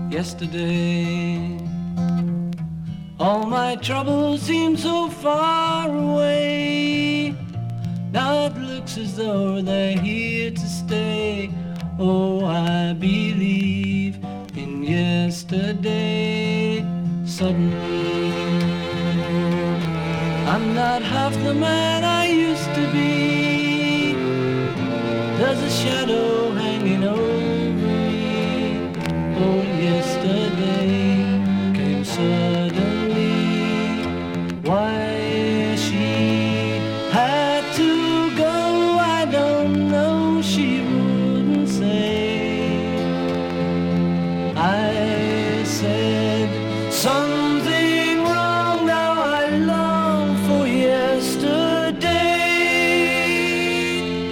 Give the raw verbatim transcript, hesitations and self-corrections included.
yesterday. All my troubles seem so far away. Now it looks as though they're here to stay. Oh, I believe in yesterday. Suddenly, I'm not half the man I used to be. There's a shadow hanging over